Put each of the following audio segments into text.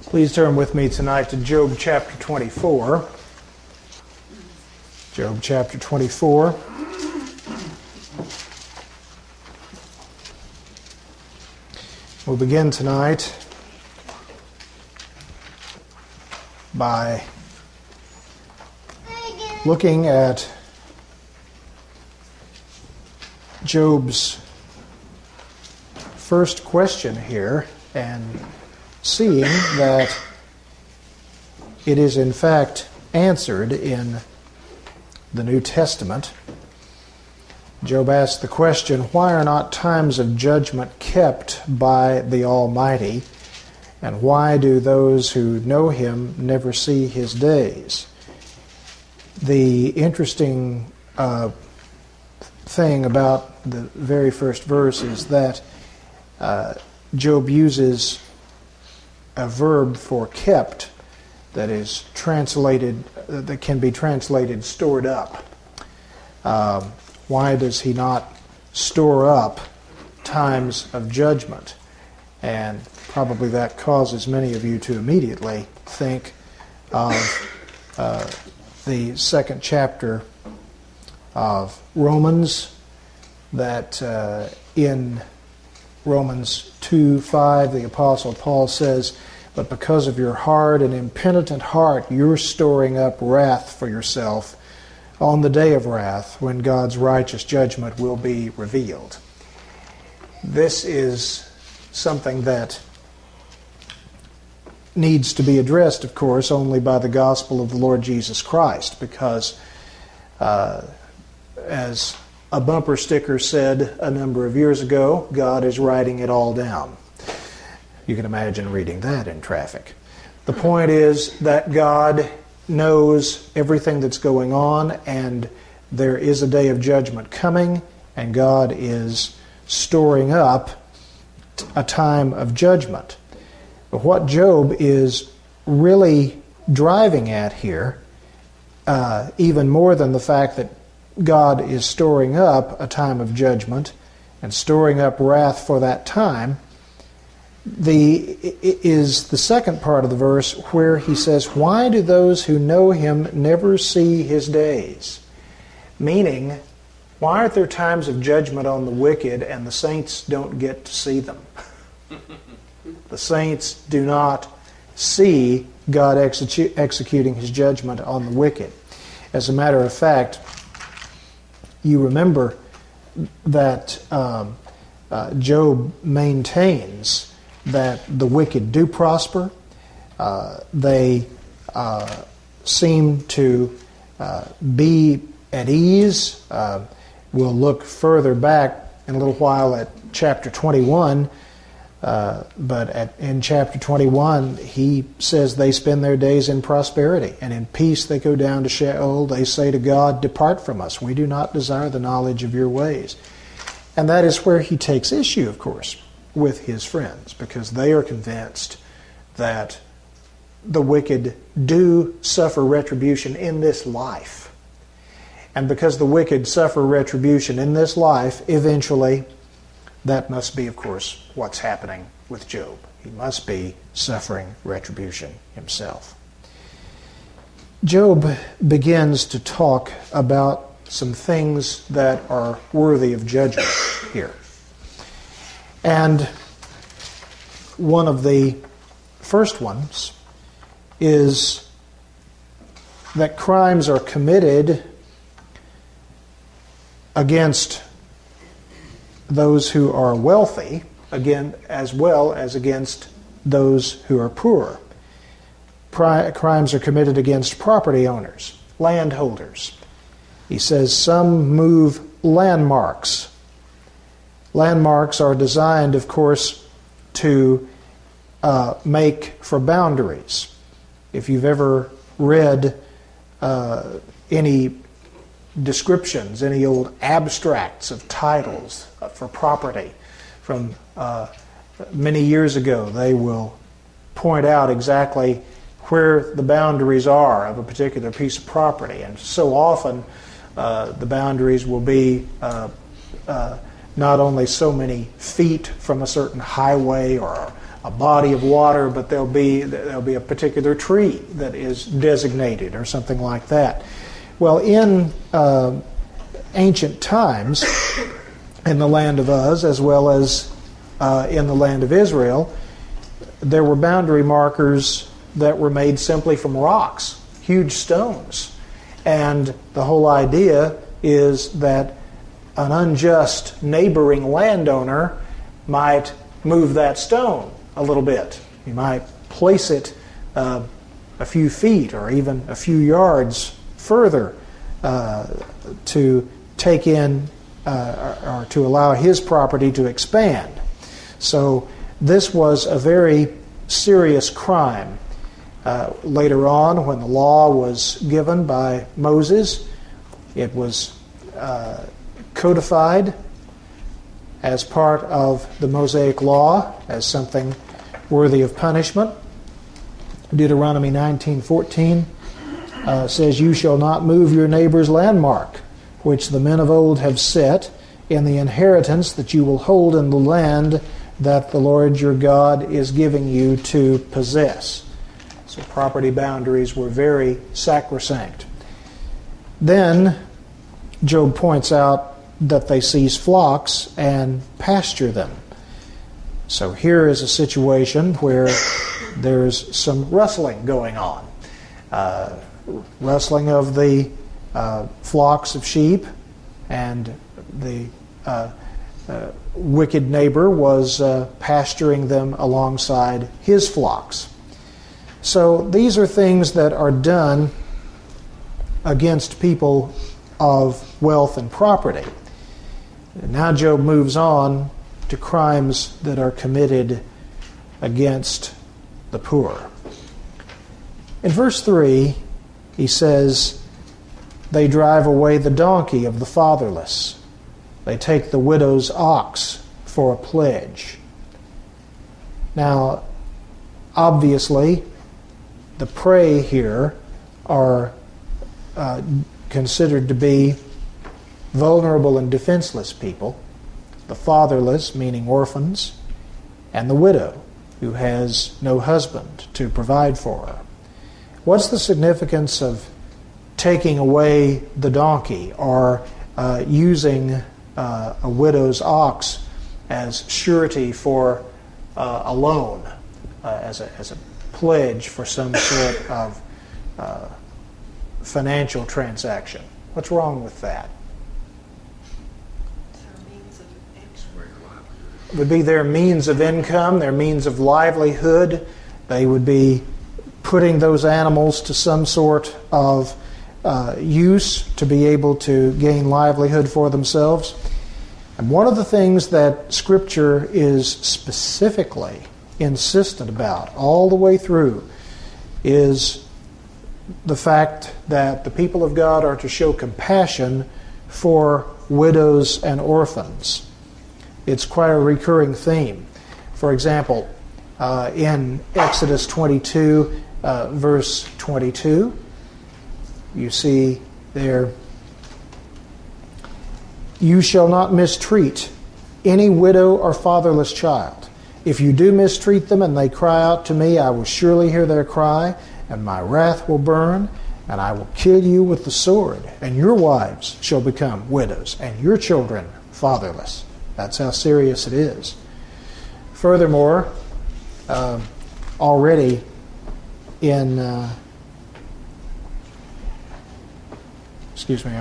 Please turn with me tonight to Job chapter 24. Job chapter 24. We'll begin tonight by looking at Job's first question here and seeing that it is in fact answered in the New Testament. Job asked the question, why are not times of judgment kept by the Almighty, and why do those who know Him never see His days? The interesting thing about the very first verse is that Job uses a verb for kept that is translated, that can be translated stored up. Why does he not store up times of judgment? And probably that causes many of you to immediately think of the second chapter of Romans, that in Romans 2:5, the Apostle Paul says, but because of your hard and impenitent heart, you're storing up wrath for yourself on the day of wrath, when God's righteous judgment will be revealed. This is something that needs to be addressed, of course, only by the gospel of the Lord Jesus Christ, because as a bumper sticker said a number of years ago, God is writing it all down. You can imagine reading that in traffic. The point is that God knows everything that's going on, and there is a day of judgment coming, and God is storing up a time of judgment. But what Job is really driving at here, even more than the fact that God is storing up a time of judgment and storing up wrath for that time, is the second part of the verse where he says, why do those who know Him never see His days? Meaning, why aren't there times of judgment on the wicked and the saints don't get to see them? The saints do not see God executing His judgment on the wicked. As a matter of fact, you remember that Job maintains that the wicked do prosper. They seem to be at ease. We'll look further back in a little while at chapter 21. But in chapter 21, he says they spend their days in prosperity, and in peace they go down to Sheol. They say to God, depart from us. We do not desire the knowledge of your ways. And that is where he takes issue, of course, with his friends, because they are convinced that the wicked do suffer retribution in this life. And because the wicked suffer retribution in this life, eventually, that must be, of course, what's happening with Job. He must be suffering retribution himself. Job begins to talk about some things that are worthy of judgment here. And one of the first ones is that crimes are committed against those who are wealthy, again, as well as against those who are poor. Crimes are committed against property owners, landholders. He says some move landmarks. Landmarks are designed, of course, to make for boundaries. If you've ever read any descriptions, any old abstracts of titles for property from many years ago, they will point out exactly where the boundaries are of a particular piece of property. And so often the boundaries will be not only so many feet from a certain highway or a body of water, but there'll be a particular tree that is designated or something like that. Well, in ancient times, in the land of Uz as well as in the land of Israel, there were boundary markers that were made simply from rocks, huge stones. And the whole idea is that an unjust neighboring landowner might move that stone a little bit. He might place it a few feet or even a few yards further to take in or to allow his property to expand. So this was a very serious crime. Later on, when the law was given by Moses, it was codified as part of the Mosaic Law as something worthy of punishment. Deuteronomy 19:14 says, "You shall not move your neighbor's landmark, which the men of old have set, in the inheritance that you will hold in the land that the Lord your God is giving you to possess." So property boundaries were very sacrosanct. Then Job points out that they seize flocks and pasture them. So here is a situation where there's some rustling going on. Rustling of the flocks of sheep, and the wicked neighbor was pasturing them alongside his flocks. So these are things that are done against people of wealth and property. And now Job moves on to crimes that are committed against the poor. In verse 3, he says, "They drive away the donkey of the fatherless. They take the widow's ox for a pledge." Now, obviously, the prey here are considered to be vulnerable and defenseless people, the fatherless, meaning orphans, and the widow, who has no husband to provide for her. What's the significance of taking away the donkey or using a widow's ox as surety for a loan, as a pledge for some sort of financial transaction? What's wrong with that? It would be their means of income, their means of livelihood. They would be putting those animals to some sort of use to be able to gain livelihood for themselves. And one of the things that Scripture is specifically insistent about all the way through is the fact that the people of God are to show compassion for widows and orphans. It's quite a recurring theme. For example, in Exodus 22, verse 22, you see there, "You shall not mistreat any widow or fatherless child. If you do mistreat them and they cry out to me, I will surely hear their cry, and my wrath will burn, and I will kill you with the sword, and your wives shall become widows, and your children fatherless." That's how serious it is. Furthermore, already in... excuse me,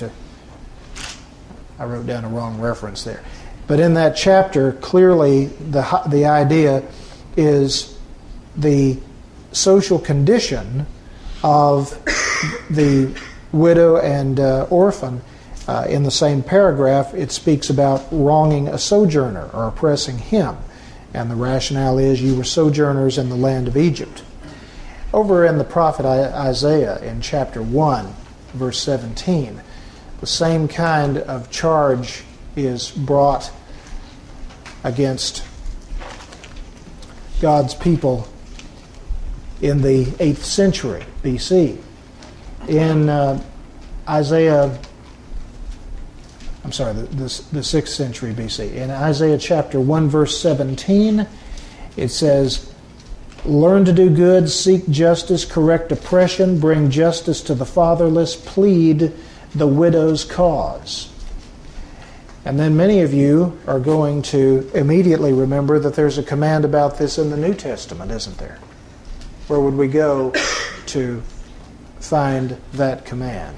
I wrote down a wrong reference there. But in that chapter, clearly the idea is the social condition of the widow and orphan. In the same paragraph, it speaks about wronging a sojourner or oppressing him. And the rationale is, you were sojourners in the land of Egypt. Over in the prophet Isaiah in chapter 1, verse 17, the same kind of charge is brought against God's people in the 8th century BC. In the 6th century BC. In Isaiah chapter 1, verse 17, It says, learn to do good, seek justice, correct oppression, bring justice to the fatherless, plead the widow's cause. And then many of you are going to immediately remember that there's a command about this in the New Testament, isn't there? Where would we go to find that command?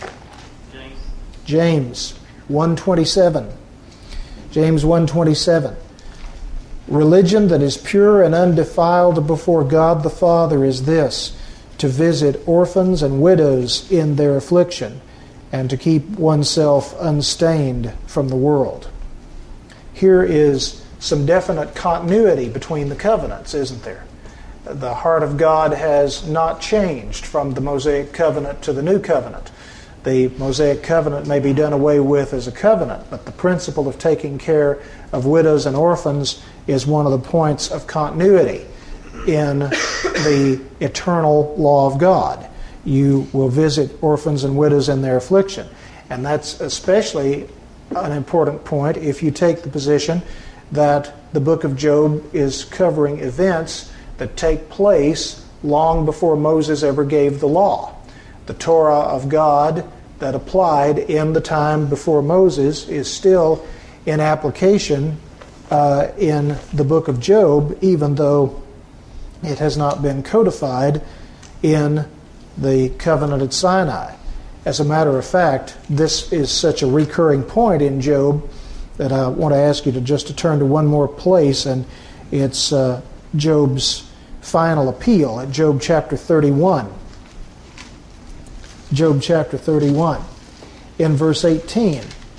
James 1:27. James 1:27. Religion that is pure and undefiled before God the Father is this, to visit orphans and widows in their affliction, and to keep oneself unstained from the world. Here is some definite continuity between the covenants, isn't there? The heart of God has not changed from the Mosaic covenant to the New Covenant. The Mosaic covenant may be done away with as a covenant, but the principle of taking care of widows and orphans is one of the points of continuity in the eternal law of God. You will visit orphans and widows in their affliction. And that's especially an important point if you take the position that the book of Job is covering events that take place long before Moses ever gave the law. The Torah of God that applied in the time before Moses is still in application in the book of Job, even though it has not been codified in the covenant at Sinai. As a matter of fact, this is such a recurring point in Job that I want to ask you to turn to one more place, and it's Job's final appeal at Job chapter 31. Job chapter 31. In verse 18,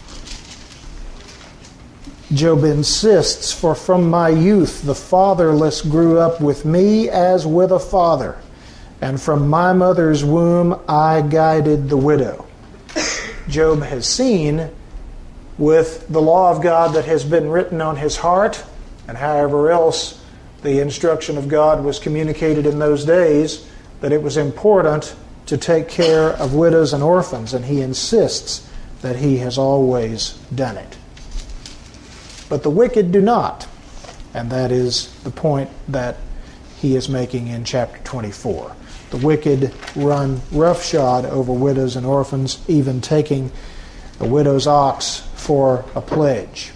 Job insists, "For from my youth the fatherless grew up with me as with a father, and from my mother's womb I guided the widow." Job has seen, with the law of God that has been written on his heart, and however else the instruction of God was communicated in those days, that it was important to take care of widows and orphans, and he insists that he has always done it. But the wicked do not, and that is the point that he is making in chapter 24. The wicked run roughshod over widows and orphans, even taking the widow's ox for a pledge.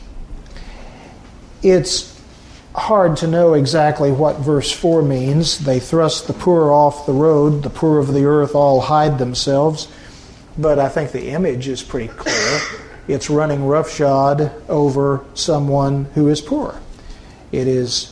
It's hard to know exactly what verse 4 means. They thrust the poor off the road, the poor of the earth all hide themselves. But I think the image is pretty clear. It's running roughshod over someone who is poor. It is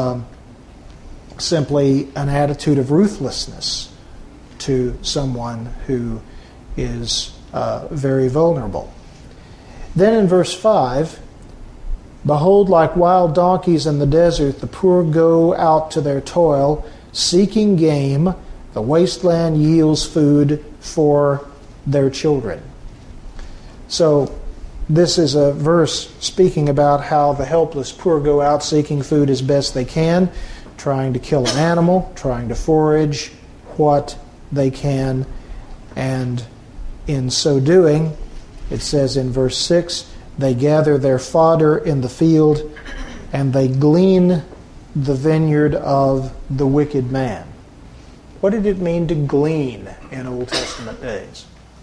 simply an attitude of ruthlessness to someone who is very vulnerable. Then in verse 5, "Behold, like wild donkeys in the desert, the poor go out to their toil, seeking game. The wasteland yields food for their children." So this is a verse speaking about how the helpless poor go out seeking food as best they can, trying to kill an animal, trying to forage what they can, and in so doing, it says in verse 6, "They gather their fodder in the field, and they glean the vineyard of the wicked man." What did it mean to glean in Old Testament days?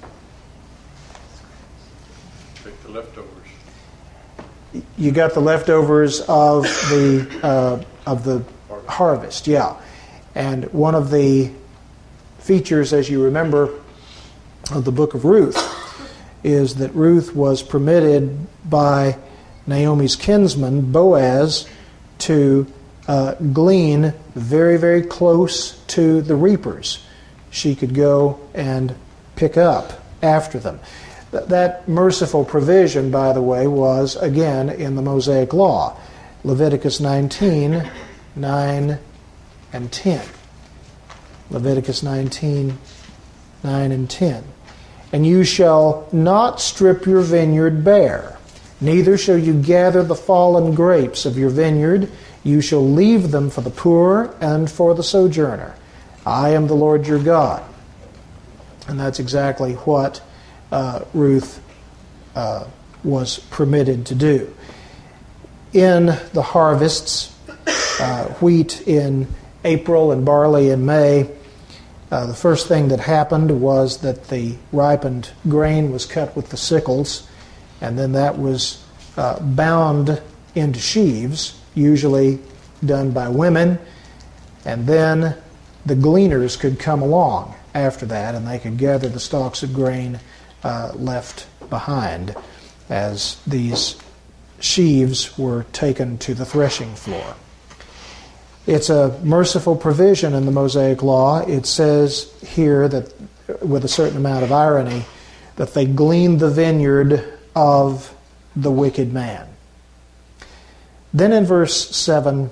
Take the leftovers. You got the leftovers of the harvest, yeah. And one of the features, as you remember, of the book of Ruth is that Ruth was permitted by Naomi's kinsman, Boaz, to glean very, very close to the reapers. She could go and pick up after them. That merciful provision, by the way, was, again, in the Mosaic Law. Leviticus 19, 9 and 10. Leviticus 19, 9 and 10. "And you shall not strip your vineyard bare, neither shall you gather the fallen grapes of your vineyard. You shall leave them for the poor and for the sojourner. I am the Lord your God." And that's exactly what Ruth was permitted to do. In the harvests, wheat in April and barley in May, the first thing that happened was that the ripened grain was cut with the sickles, and then that was bound into sheaves, usually done by women, and then the gleaners could come along after that, and they could gather the stalks of grain left behind as these sheaves were taken to the threshing floor. It's a merciful provision in the Mosaic Law. It says here that, with a certain amount of irony, that they gleaned the vineyard of the wicked man. Then in verse 7,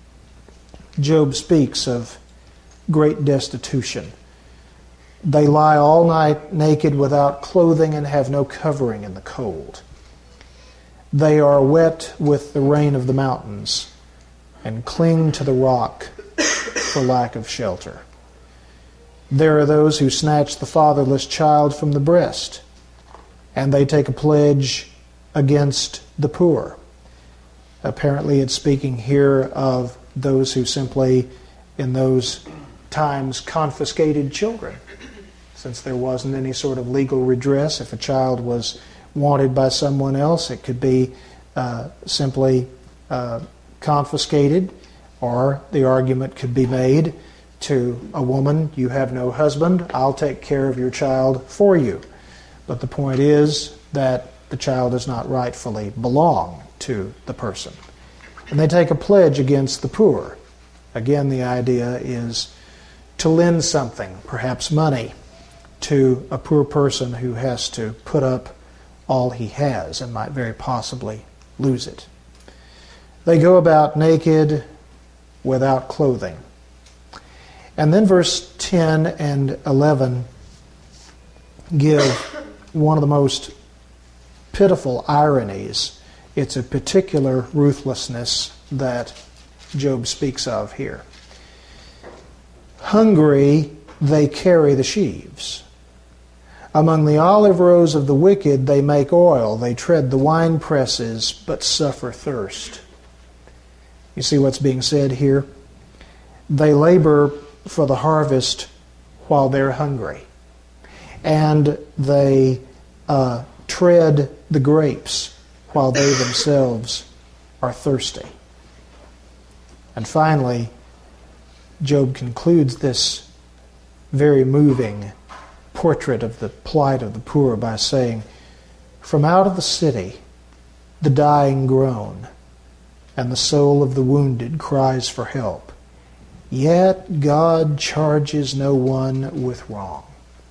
Job speaks of great destitution. They lie all night naked without clothing and have no covering in the cold. They are wet with the rain of the mountains and cling to the rock for lack of shelter. There are those who snatch the fatherless child from the breast, and they take a pledge against the poor. Apparently it's speaking here of those who simply, in those times, confiscated children, since there wasn't any sort of legal redress. If a child was wanted by someone else, it could be simply confiscated, or the argument could be made to a woman, you have no husband, I'll take care of your child for you. But the point is that the child does not rightfully belong to the person. And they take a pledge against the poor. Again, the idea is to lend something, perhaps money, to a poor person who has to put up all he has and might very possibly lose it. They go about naked without clothing. And then verse 10 and 11 give one of the most pitiful ironies. It's a particular ruthlessness that Job speaks of here. Hungry, they carry the sheaves. Among the olive rows of the wicked, they make oil. They tread the wine presses, but suffer thirst. You see what's being said here? They labor for the harvest while they're hungry. And they tread the grapes while they themselves are thirsty. And finally, Job concludes this very moving portrait of the plight of the poor by saying, "From out of the city the dying groan, and the soul of the wounded cries for help. Yet God charges no one with wrong."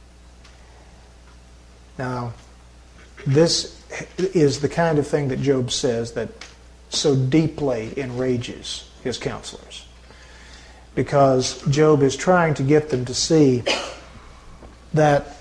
Now, this is the kind of thing that Job says that so deeply enrages his counselors. Because Job is trying to get them to see that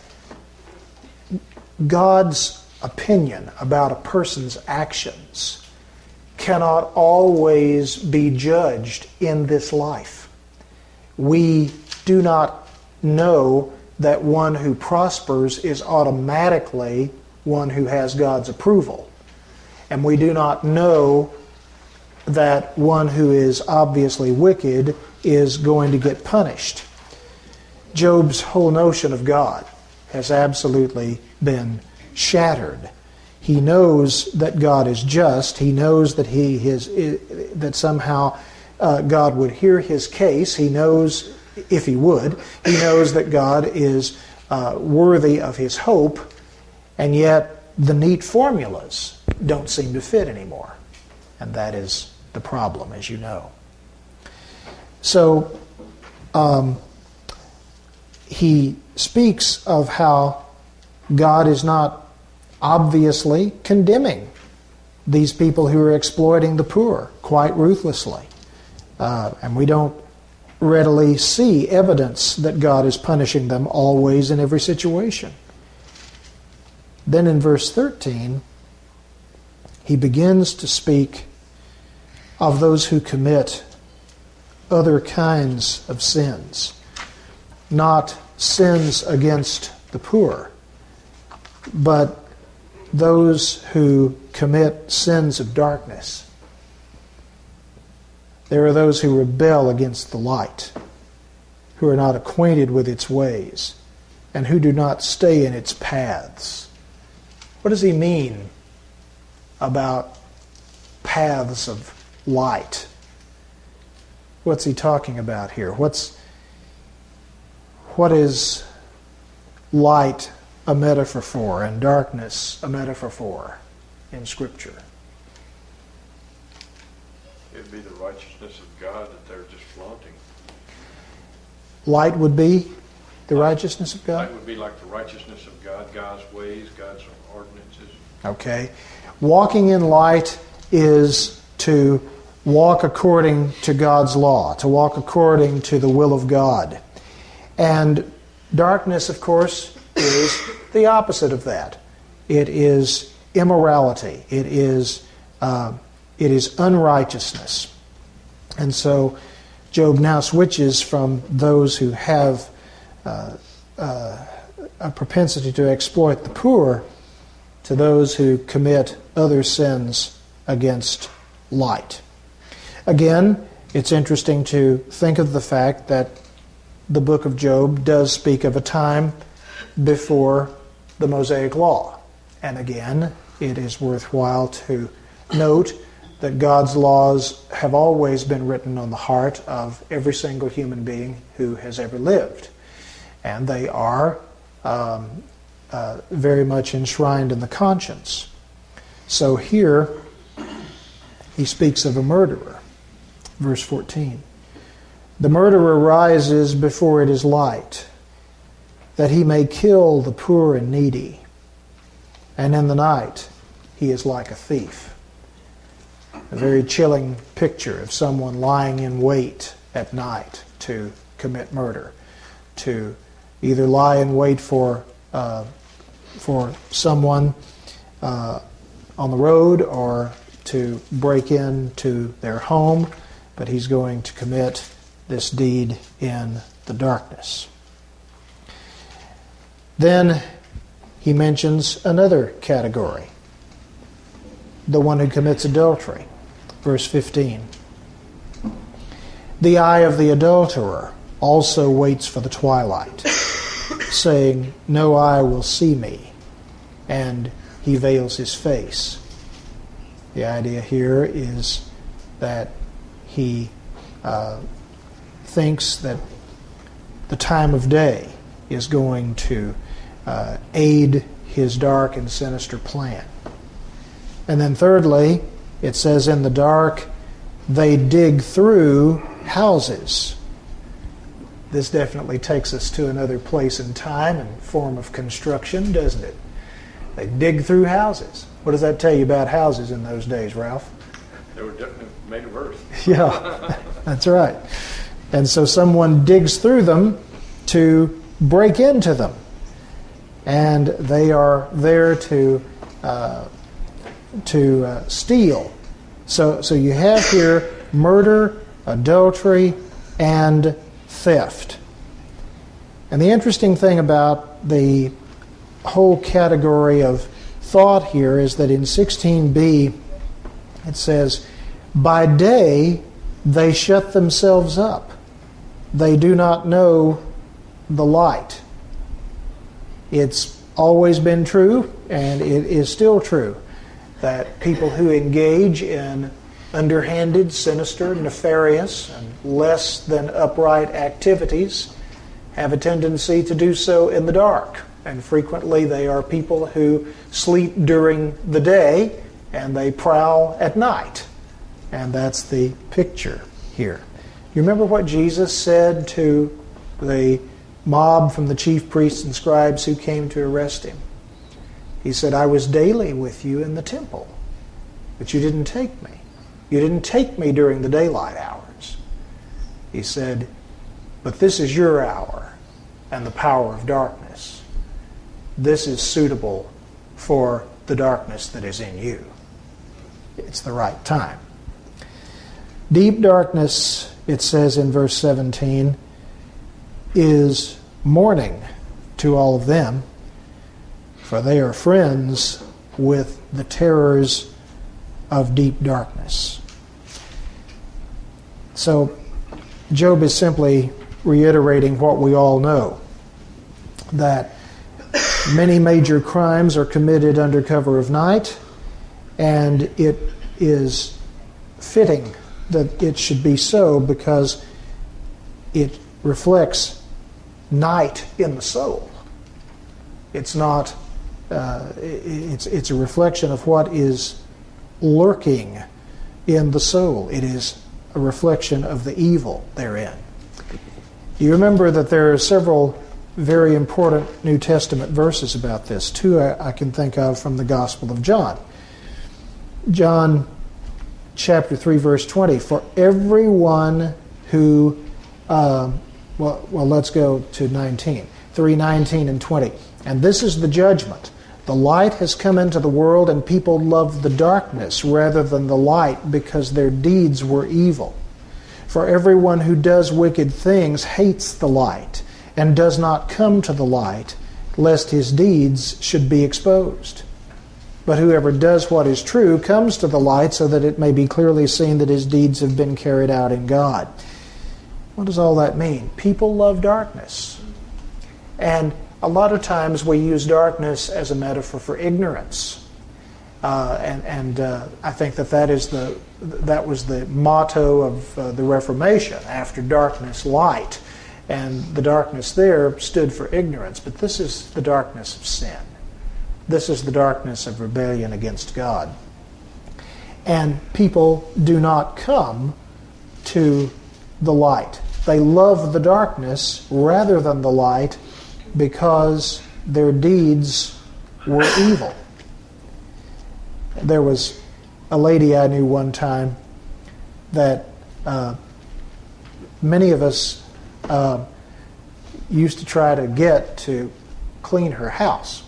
God's opinion about a person's actions cannot always be judged in this life. We do not know that one who prospers is automatically one who has God's approval. And we do not know that one who is obviously wicked is going to get punished. Job's whole notion of God has absolutely been shattered. He knows that God is just. He knows that that somehow God would hear his case. He knows, if he would, he knows that God is worthy of his hope, and yet the neat formulas don't seem to fit anymore. And that is the problem, as you know. So he speaks of how God is not obviously condemning these people who are exploiting the poor quite ruthlessly. And we don't readily see evidence that God is punishing them always in every situation. Then in verse 13, he begins to speak of those who commit other kinds of sins, not sins against the poor, but those who commit sins of darkness. There are those who rebel against the light, who are not acquainted with its ways, and who do not stay in its paths. What does he mean about paths of light? What's he talking about here? What is light a metaphor for and darkness a metaphor for in Scripture? It'd be the righteousness of God that they're just flaunting. Light would be the righteousness of God? Light would be like the righteousness of God, God's ways, God's ordinances. Okay. Walking in light is to walk according to God's law, to walk according to the will of God. And darkness, of course, is the opposite of that. It is immorality. It is unrighteousness. And so Job now switches from those who have a propensity to exploit the poor to those who commit other sins against light. Again, it's interesting to think of the fact that the book of Job does speak of a time before the Mosaic Law. And again, it is worthwhile to note that God's laws have always been written on the heart of every single human being who has ever lived. And they are very much enshrined in the conscience. So here, he speaks of a murderer. Verse 14. The murderer rises before it is light, that he may kill the poor and needy. And in the night, he is like a thief. A very chilling picture of someone lying in wait at night to commit murder, to either lie in wait for someone on the road or to break into their home, but he's going to commit this deed in the darkness. Then he mentions another category, the one who commits adultery. Verse 15. The eye of the adulterer also waits for the twilight, saying, no eye will see me, and he veils his face. The idea here is that he thinks that the time of day is going to aid his dark and sinister plan. And then thirdly, it says in the dark, they dig through houses. This definitely takes us to another place and time and form of construction, doesn't it? They dig through houses. What does that tell you about houses in those days, Ralph? They were definitely made of earth. Yeah, that's right. And so someone digs through them to break into them. And they are there to steal. So you have here murder, adultery, and theft. And the interesting thing about the whole category of thought here is that in 16b it says, by day they shut themselves up. They do not know the light. It's always been true, and it is still true, that people who engage in underhanded, sinister, nefarious, and less than upright activities have a tendency to do so in the dark. And frequently they are people who sleep during the day and they prowl at night. And that's the picture here. You remember what Jesus said to the mob from the chief priests and scribes who came to arrest him? He said, I was daily with you in the temple, but you didn't take me. You didn't take me during the daylight hours. He said, but this is your hour and the power of darkness. This is suitable for the darkness that is in you. It's the right time. Deep darkness, it says in verse 17, is mourning to all of them, for they are friends with the terrors of deep darkness. So Job is simply reiterating what we all know, that many major crimes are committed under cover of night, and it is fitting that it should be so because it reflects night in the soul. It's not. It's a reflection of what is lurking in the soul. It is a reflection of the evil therein. You remember that there are several very important New Testament verses about this. Two I can think of from the Gospel of John. John chapter 3, verse 20. For everyone who, let's go to 19. 3, 19 and 20. And this is the judgment. The light has come into the world, and people loved the darkness rather than the light because their deeds were evil. For everyone who does wicked things hates the light and does not come to the light, lest his deeds should be exposed. But whoever does what is true comes to the light so that it may be clearly seen that his deeds have been carried out in God. What does all that mean? People love darkness. And a lot of times we use darkness as a metaphor for ignorance. I think that was the motto of the Reformation, after darkness, light. And the darkness there stood for ignorance. But this is the darkness of sin. This is the darkness of rebellion against God. And people do not come to the light. They love the darkness rather than the light because their deeds were evil. There was a lady I knew one time that many of us used to try to get to clean her house.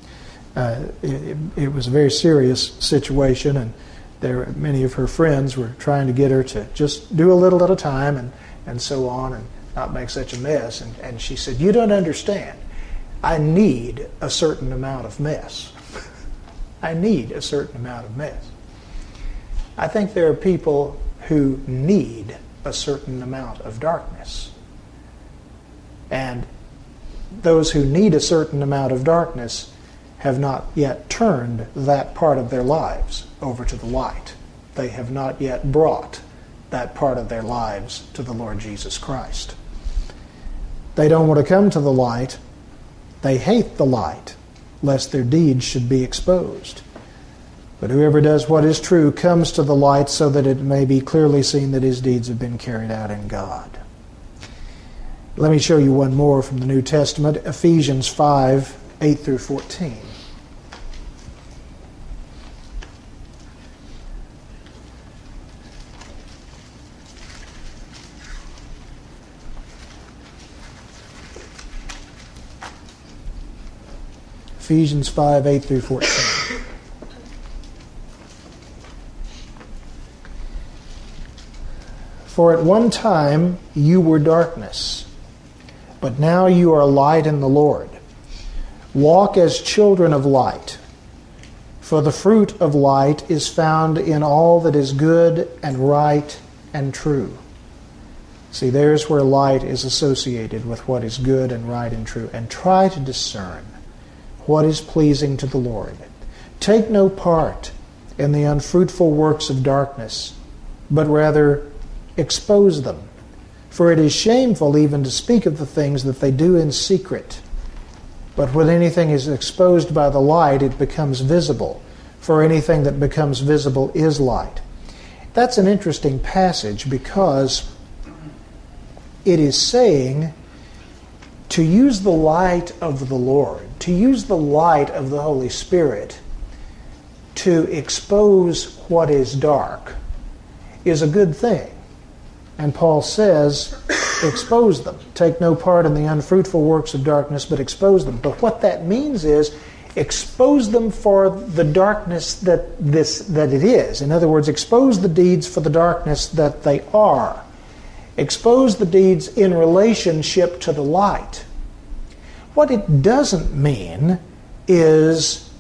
It was a very serious situation, and many of her friends were trying to get her to just do a little at a time and so on, and not make such a mess. And she said, "You don't understand. I need a certain amount of mess. I need a certain amount of mess." I think there are people who need a certain amount of darkness. And those who need a certain amount of darkness have not yet turned that part of their lives over to the light. They have not yet brought that part of their lives to the Lord Jesus Christ. They don't want to come to the light. They hate the light, lest their deeds should be exposed. But whoever does what is true comes to the light so that it may be clearly seen that his deeds have been carried out in God. Let me show you one more from the New Testament, Ephesians 5, 8 through 14. Ephesians 5, 8 through 14. For at one time you were darkness, but now you are light in the Lord. Walk as children of light, for the fruit of light is found in all that is good and right and true. See, there's where light is associated with what is good and right and true. And try to discern what is pleasing to the Lord. Take no part in the unfruitful works of darkness, but rather expose them. For it is shameful even to speak of the things that they do in secret. But when anything is exposed by the light, it becomes visible. For anything that becomes visible is light. That's an interesting passage because it is saying to use the light of the Lord, to use the light of the Holy Spirit to expose what is dark is a good thing. And Paul says, expose them. Take no part in the unfruitful works of darkness, but expose them. But what that means is expose them for the darkness that it is. In other words, expose the deeds for the darkness that they are. Expose the deeds in relationship to the light. What it doesn't mean is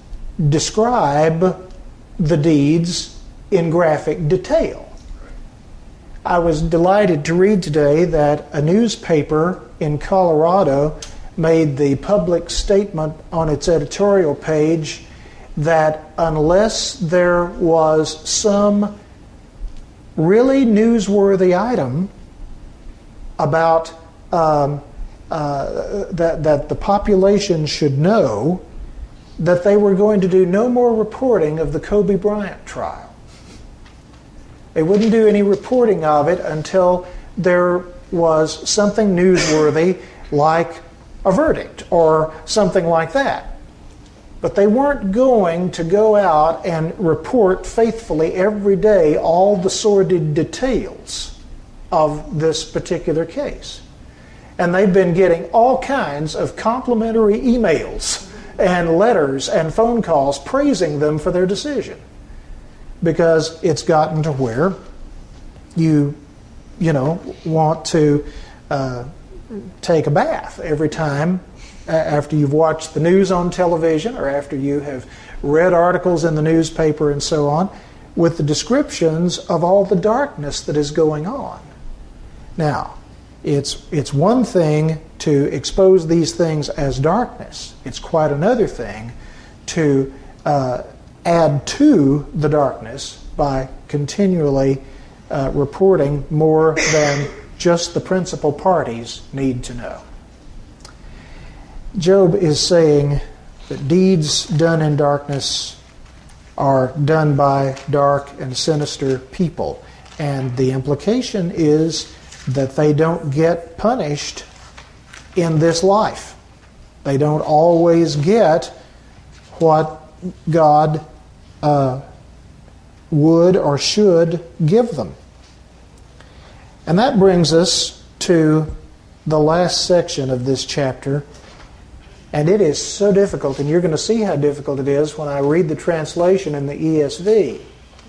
describe the deeds in graphic detail. I was delighted to read today that a newspaper in Colorado made the public statement on its editorial page that unless there was some really newsworthy item about that the population should know, that they were going to do no more reporting of the Kobe Bryant trial. They wouldn't do any reporting of it until there was something newsworthy like a verdict or something like that. But they weren't going to go out and report faithfully every day all the sordid details of this particular case. And they've been getting all kinds of complimentary emails and letters and phone calls praising them for their decision, because it's gotten to where you want to take a bath every time after you've watched the news on television or after you have read articles in the newspaper and so on, with the descriptions of all the darkness that is going on. Now, it's one thing to expose these things as darkness. It's quite another thing to add to the darkness by continually reporting more than just the principal parties need to know. Job is saying that deeds done in darkness are done by dark and sinister people. And the implication is that they don't get punished in this life. They don't always get what God would or should give them. And that brings us to the last section of this chapter. And it is so difficult, and you're going to see how difficult it is when I read the translation in the ESV.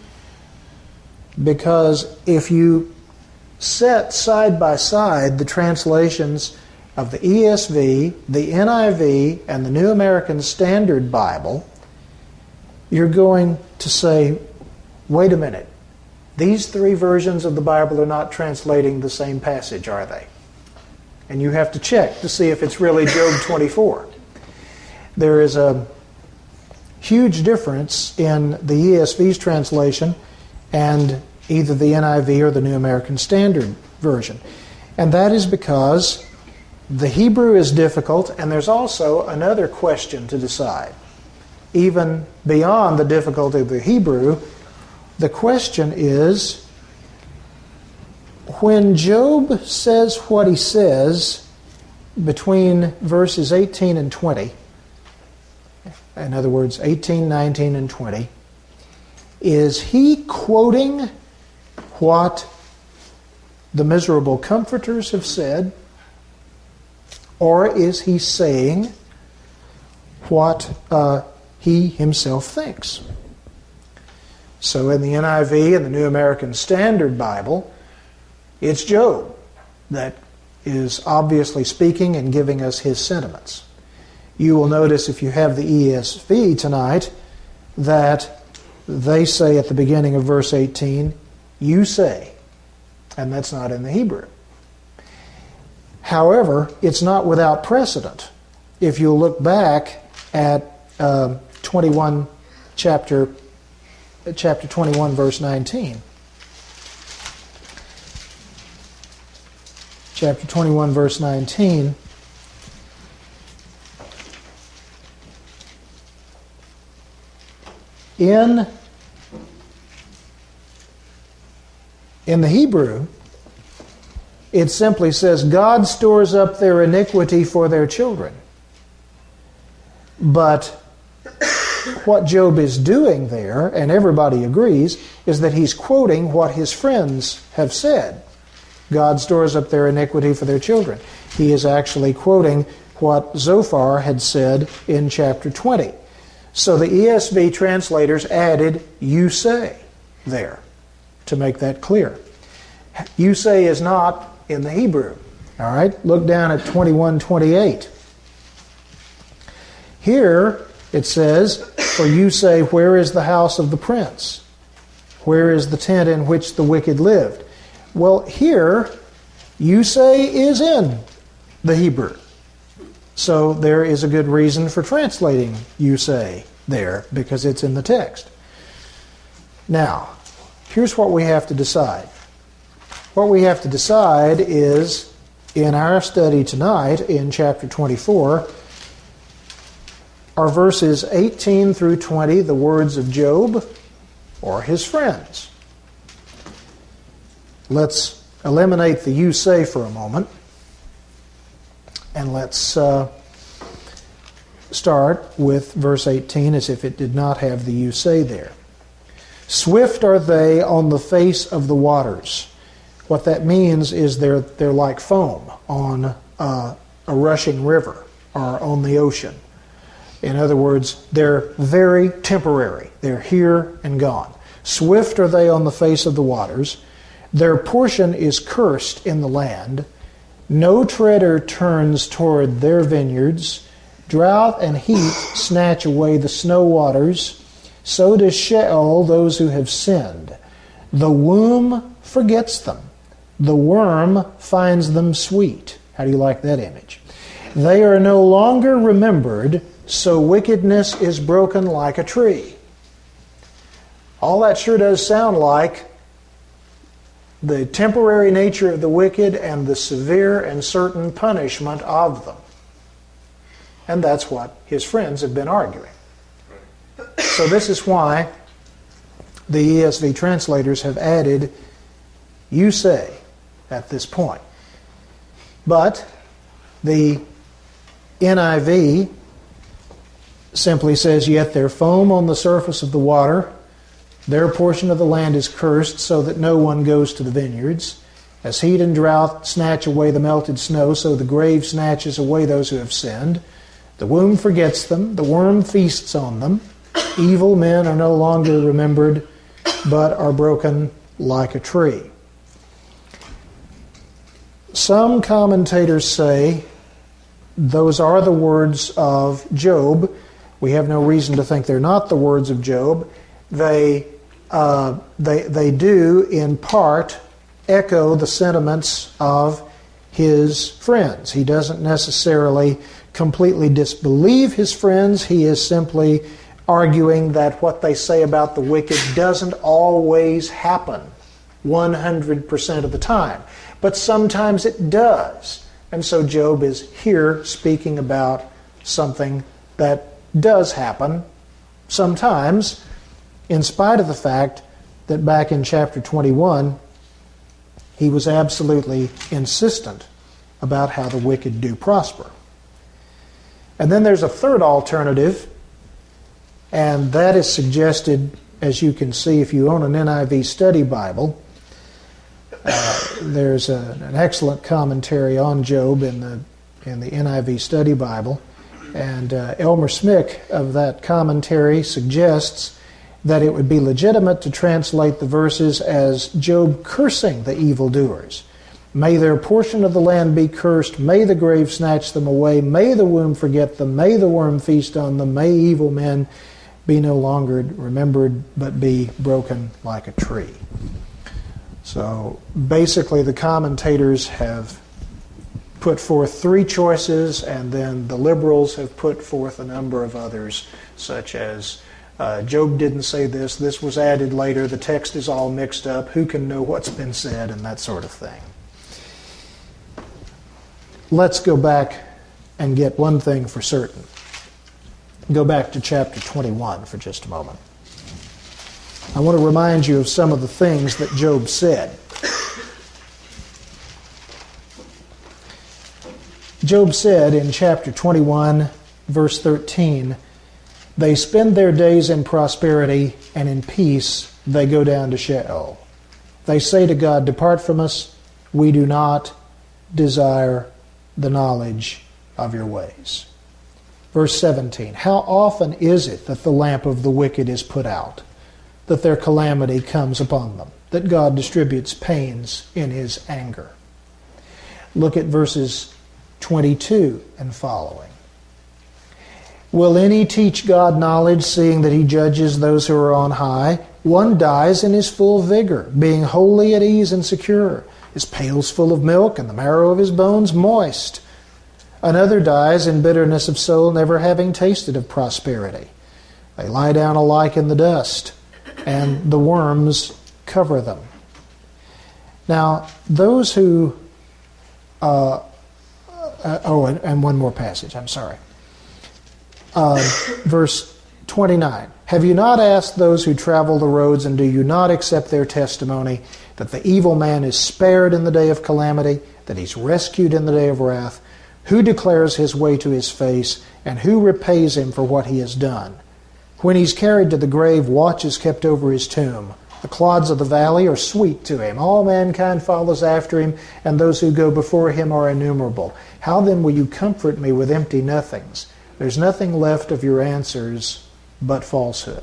Because if you set side by side the translations of the ESV, the NIV, and the New American Standard Bible, you're going to say, wait a minute, these three versions of the Bible are not translating the same passage, are they? And you have to check to see if it's really Job 24. There is a huge difference in the ESV's translation and either the NIV or the New American Standard Version. And that is because the Hebrew is difficult, and there's also another question to decide. Even beyond the difficulty of the Hebrew, the question is, when Job says what he says between verses 18 and 20, in other words, 18, 19, and 20, is he quoting what the miserable comforters have said, or is he saying what he himself thinks? So in the NIV and the New American Standard Bible, it's Job that is obviously speaking and giving us his sentiments. You will notice if you have the ESV tonight that they say at the beginning of verse 18, you say, and that's not in the Hebrew. However, it's not without precedent. If you look back at chapter 21, verse 19. Chapter 21, verse 19. In the Hebrew, it simply says, God stores up their iniquity for their children. But what Job is doing there, and everybody agrees, is that he's quoting what his friends have said. God stores up their iniquity for their children. He is actually quoting what Zophar had said in chapter 20. So the ESV translators added, you say, there, to make that clear. You say is not in the Hebrew. All right, look down at 21:28. Here it says, for you say, where is the house of the prince? Where is the tent in which the wicked lived? Well, here, you say is in the Hebrew. So there is a good reason for translating you say there, because it's in the text. Now, here's what we have to decide. What we have to decide is, in our study tonight, in chapter 24, are verses 18 through 20 the words of Job or his friends? Let's eliminate the you say for a moment, and let's start with verse 18 as if it did not have the you say there. Swift are they on the face of the waters. What that means is they're like foam on a rushing river or on the ocean. In other words, they're very temporary. They're here and gone. Swift are they on the face of the waters. Their portion is cursed in the land. No treader turns toward their vineyards. Drought and heat snatch away the snow waters. So does Sheol those who have sinned. The womb forgets them. The worm finds them sweet. How do you like that image? They are no longer remembered, so wickedness is broken like a tree. All that sure does sound like the temporary nature of the wicked and the severe and certain punishment of them. And that's what his friends have been arguing. So this is why the ESV translators have added, you say, at this point. But the NIV simply says, yet their foam on the surface of the water, their portion of the land is cursed, so that no one goes to the vineyards. As heat and drought snatch away the melted snow, so the grave snatches away those who have sinned. The womb forgets them, the worm feasts on them. Evil men are no longer remembered, but are broken like a tree. Some commentators say those are the words of Job. We have no reason to think they're not the words of Job. They do, in part, echo the sentiments of his friends. He doesn't necessarily completely disbelieve his friends. He is simply arguing that what they say about the wicked doesn't always happen 100% of the time. But sometimes it does. And so Job is here speaking about something that does happen sometimes, in spite of the fact that back in chapter 21, he was absolutely insistent about how the wicked do prosper. And then there's a third alternative, and that is suggested, as you can see, if you own an NIV study Bible. There's an excellent commentary on Job in the NIV study Bible. And Elmer Smick of that commentary suggests that it would be legitimate to translate the verses as Job cursing the evildoers. May their portion of the land be cursed. May the grave snatch them away. May the womb forget them. May the worm feast on them. May evil men be no longer remembered, but be broken like a tree. So basically the commentators have put forth three choices, and then the liberals have put forth a number of others, such as Job didn't say this, this was added later, the text is all mixed up, who can know what's been said, and that sort of thing. Let's go back and get one thing for certain. Go back to chapter 21 for just a moment. I want to remind you of some of the things that Job said. Job said in chapter 21, verse 13, they spend their days in prosperity, and in peace they go down to Sheol. They say to God, depart from us, we do not desire the knowledge of your ways. Verse 17, how often is it that the lamp of the wicked is put out, that their calamity comes upon them, that God distributes pains in his anger? Look at verses 22 and following. Will any teach God knowledge, seeing that he judges those who are on high? One dies in his full vigor, being wholly at ease and secure. His pail's full of milk, and the marrow of his bones moist. Another dies in bitterness of soul, never having tasted of prosperity. They lie down alike in the dust, and the worms cover them. Now, those who... and one more passage, I'm sorry. Verse 29. Have you not asked those who travel the roads, and do you not accept their testimony, that the evil man is spared in the day of calamity, that he's rescued in the day of wrath? Who declares his way to his face, and who repays him for what he has done? When he's carried to the grave, watch is kept over his tomb. The clods of the valley are sweet to him. All mankind follows after him, and those who go before him are innumerable. How then will you comfort me with empty nothings? There's nothing left of your answers but falsehood.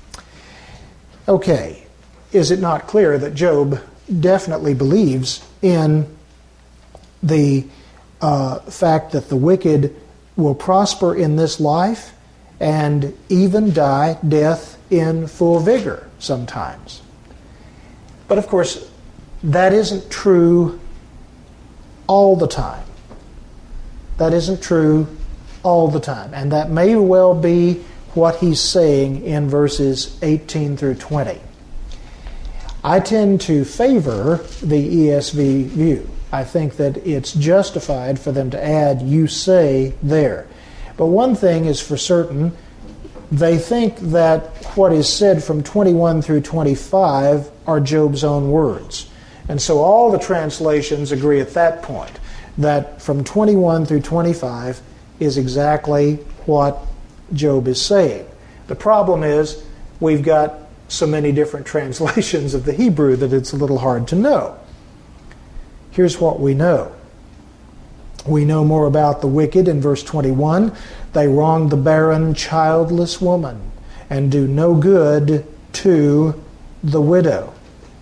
Okay, is it not clear that Job definitely believes in the fact that the wicked will prosper in this life and even die death in full vigor sometimes? But of course, that isn't true all the time. That isn't true all the time. And that may well be what he's saying in verses 18 through 20. I tend to favor the ESV view. I think that it's justified for them to add "you say" there. But one thing is for certain, they think that what is said from 21 through 25 are Job's own words. And so all the translations agree at that point that from 21 through 25 is exactly what Job is saying. The problem is we've got so many different translations of the Hebrew that it's a little hard to know. Here's what we know. We know more about the wicked in verse 21. They wrong the barren, childless woman and do no good to the widow.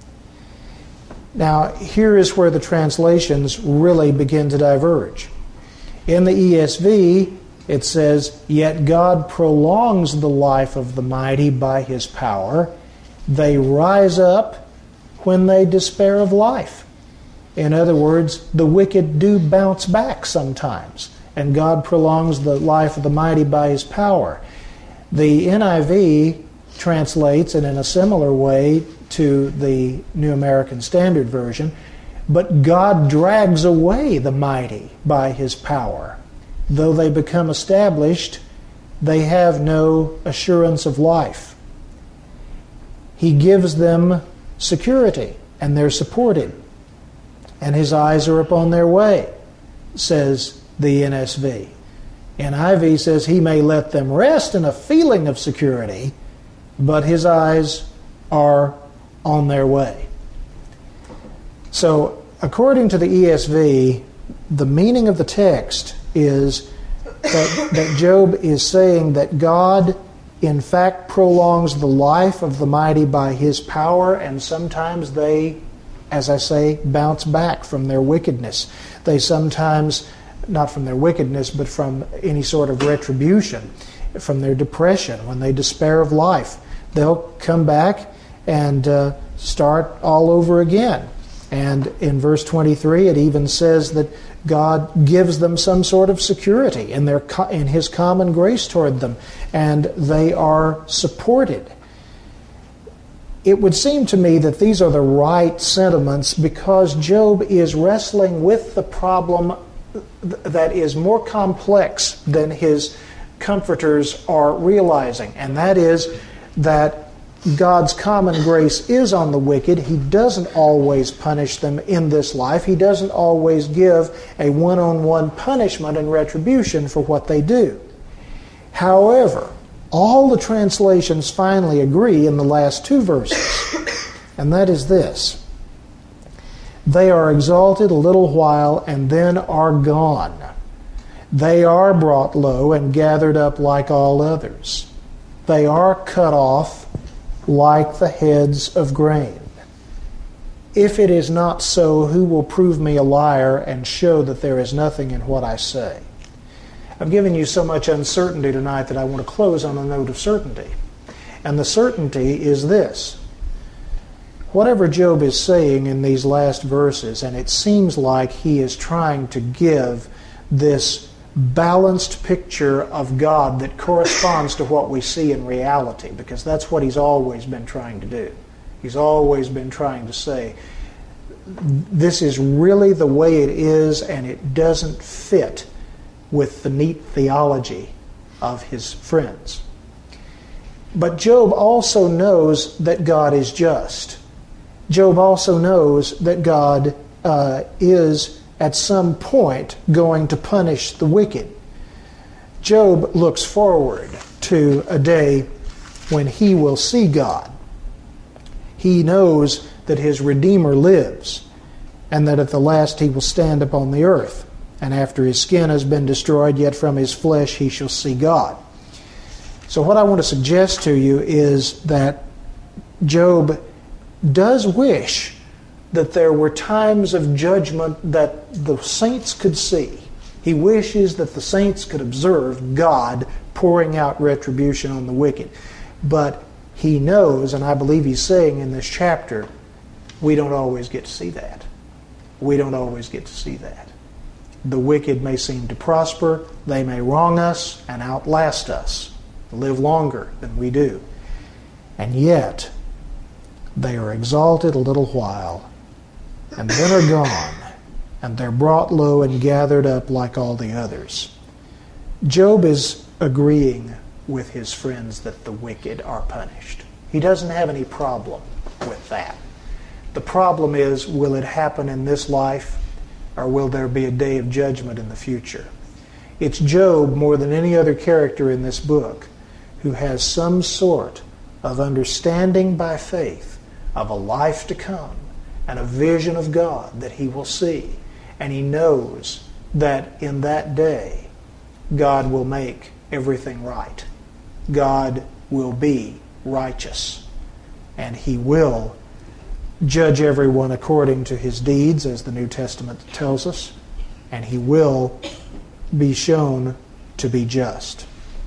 Now, here is where the translations really begin to diverge. In the ESV, it says, "Yet God prolongs the life of the mighty by his power. They rise up when they despair of life." In other words, the wicked do bounce back sometimes, and God prolongs the life of the mighty by his power. The NIV translates it in a similar way to the New American Standard Version, but God drags away the mighty by his power. Though they become established, they have no assurance of life. He gives them security, and they're supported. And his eyes are upon their way, says the NSV. NIV says he may let them rest in a feeling of security, but his eyes are on their way. So, according to the ESV, the meaning of the text is that Job is saying that God, in fact, prolongs the life of the mighty by his power, and sometimes they, as I say, bounce back from their wickedness. They sometimes, not from their wickedness, but from any sort of retribution, from their depression, when they despair of life, they'll come back and start all over again. And in verse 23, it even says that God gives them some sort of security in his common grace toward them, and they are supported. It would seem to me that these are the right sentiments because Job is wrestling with the problem that is more complex than his comforters are realizing, and that is that God's common grace is on the wicked. He doesn't always punish them in this life. He doesn't always give a one-on-one punishment and retribution for what they do. However, all the translations finally agree in the last two verses, and that is this: they are exalted a little while and then are gone. They are brought low and gathered up like all others. They are cut off like the heads of grain. If it is not so, who will prove me a liar and show that there is nothing in what I say? I've given you so much uncertainty tonight that I want to close on a note of certainty. And the certainty is this. Whatever Job is saying in these last verses, and it seems like he is trying to give this balanced picture of God that corresponds to what we see in reality, because that's what he's always been trying to do. He's always been trying to say, this is really the way it is, and it doesn't fit with the neat theology of his friends. But Job also knows that God is just. Job also knows that God is at some point going to punish the wicked. Job looks forward to a day when he will see God. He knows that his Redeemer lives, and that at the last he will stand upon the earth. And after his skin has been destroyed, yet from his flesh he shall see God. So what I want to suggest to you is that Job does wish that there were times of judgment that the saints could see. He wishes that the saints could observe God pouring out retribution on the wicked. But he knows, and I believe he's saying in this chapter, we don't always get to see that. We don't always get to see that. The wicked may seem to prosper, they may wrong us and outlast us, live longer than we do. And yet, they are exalted a little while, and then are gone, and they're brought low and gathered up like all the others. Job is agreeing with his friends that the wicked are punished. He doesn't have any problem with that. The problem is, will it happen in this life, or will there be a day of judgment in the future? It's Job, more than any other character in this book, who has some sort of understanding by faith of a life to come and a vision of God that he will see. And he knows that in that day, God will make everything right. God will be righteous. And he will judge everyone according to his deeds, as the New Testament tells us. And he will be shown to be just.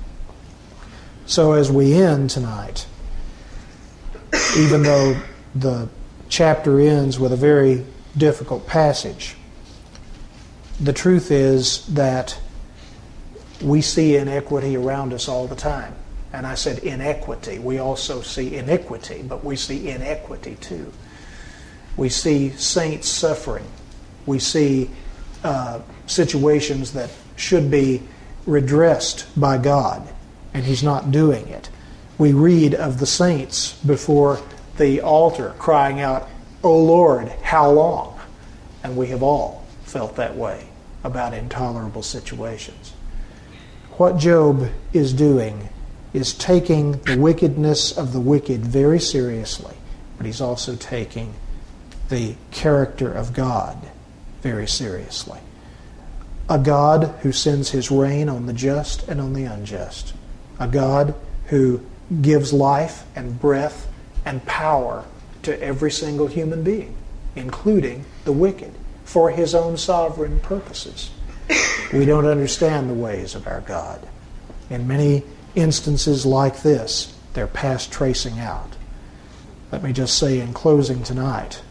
So as we end tonight, even though the chapter ends with a very difficult passage, the truth is that we see inequity around us all the time. And I said inequity. We also see iniquity, but we see inequity too. We see saints suffering. We see situations that should be redressed by God, and he's not doing it. We read of the saints before the altar crying out, "O Lord, how long?" And we have all felt that way about intolerable situations. What Job is doing is taking the wickedness of the wicked very seriously, but he's also taking the character of God very seriously. A God who sends his rain on the just and on the unjust. A God who gives life and breath and power to every single human being, including the wicked, for his own sovereign purposes. We don't understand the ways of our God. In many instances like this, they're past tracing out. Let me just say in closing tonight,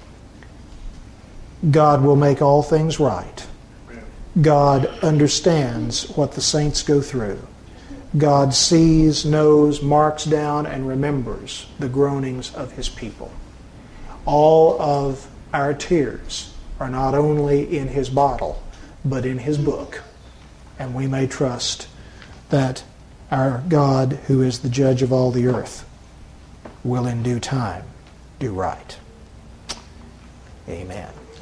God will make all things right. God understands what the saints go through. God sees, knows, marks down, and remembers the groanings of his people. All of our tears are not only in his bottle, but in his book. And we may trust that our God, who is the judge of all the earth, will in due time do right. Amen.